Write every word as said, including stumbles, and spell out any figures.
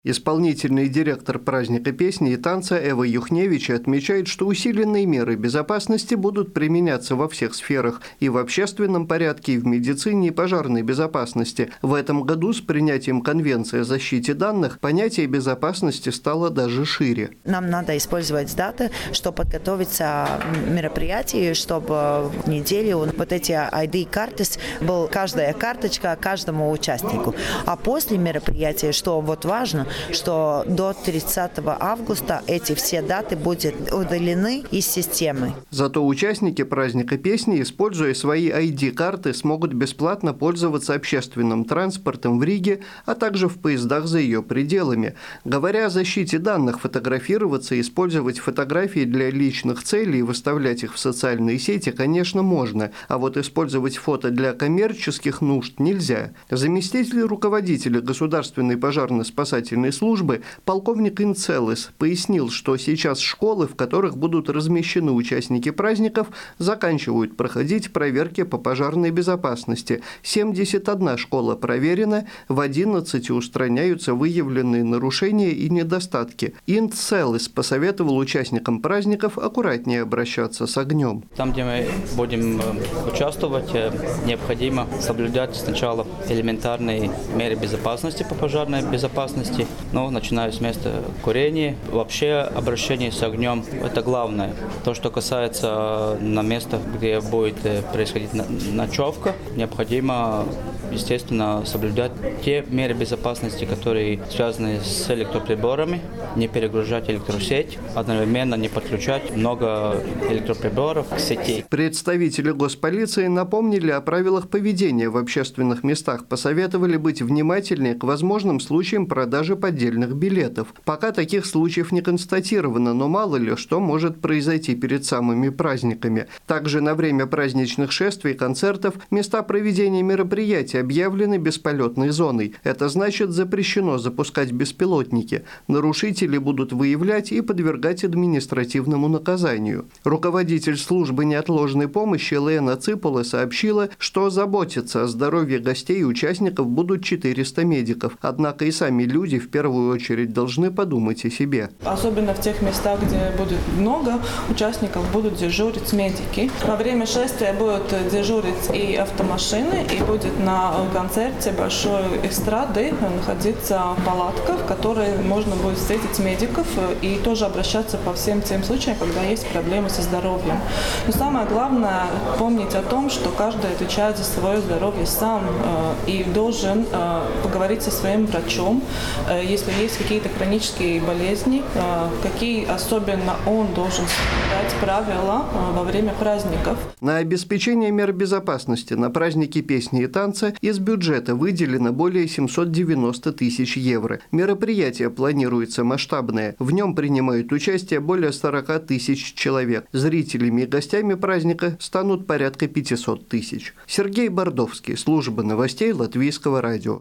Исполнительный директор праздника песни и танца Эва Юхневич отмечает, что усиленные меры безопасности будут применяться во всех сферах – и в общественном порядке, и в медицине, и пожарной безопасности. В этом году с принятием Конвенции о защите данных понятие безопасности стало даже шире. Нам надо использовать даты, чтобы подготовиться к мероприятию, чтобы в неделю вот эти ай ди-карты была каждая карточка каждому участнику. А после мероприятия, что вот важно, что до тридцатого августа эти все даты будут удалены из системы. Зато участники праздника песни, используя свои ай ди-карты, смогут бесплатно пользоваться общественным транспортом в Риге, а также в поездах за ее пределами. Говоря о защите данных, фотографироваться и использовать фотографии для личных целей и выставлять их в социальные сети, конечно, можно, а вот использовать фото для коммерческих нужд нельзя. Заместитель руководителя Государственной пожарно-спасательной службы полковник Инцелес пояснил, что сейчас школы, в которых будут размещены участники праздников, заканчивают проходить проверки по пожарной безопасности. семьдесят одна школа проверена, в одиннадцати устраняются выявленные нарушения и недостатки. Инцелес посоветовал участникам праздников аккуратнее обращаться с огнем. Там, где мы будем участвовать, необходимо соблюдать сначала элементарные меры безопасности по пожарной безопасности, но начиная с места курения. Вообще обращение с огнем – это главное. То, что касается на местах, где будет происходить ночевка, необходимо, естественно, соблюдать те меры безопасности, которые связаны с электроприборами, не перегружать электросеть, одновременно не подключать много электроприборов к сети. Представители госполиции напомнили о правилах поведения в общественных местах, посоветовали быть внимательнее к возможным случаям продажи поддельных билетов. Пока таких случаев не констатировано, но мало ли что может произойти перед самыми праздниками. Также на время праздничных шествий и концертов места проведения мероприятий объявлены бесполетной зоной. Это значит, запрещено запускать беспилотники. Нарушители будут выявлять и подвергать административному наказанию. Руководитель службы неотложной помощи Лена Ципула сообщила, что заботиться о здоровье гостей и участников будут четыреста медиков. Однако и сами люди в первую очередь должны подумать о себе. Особенно в тех местах, где будет много участников, будут дежурить медики. Во время шествия будут дежурить и автомашины, и будет на концерте большой эстрады находиться палатка, в которой можно будет встретить медиков и тоже обращаться по всем тем случаям, когда есть проблемы со здоровьем. Но самое главное – помнить о том, что каждый отвечает за свое здоровье сам и должен поговорить со своим врачом, если есть какие-то хронические болезни, какие особенно он должен соблюдать правила во время праздников. На обеспечение мер безопасности на праздники песни и танца из бюджета выделено более семисот девяноста тысяч евро. Мероприятие планируется масштабное. В нем принимают участие более сорока тысяч человек. Зрителями и гостями праздника станут порядка пятисот тысяч. Сергей Бордовский, служба новостей Латвийского радио.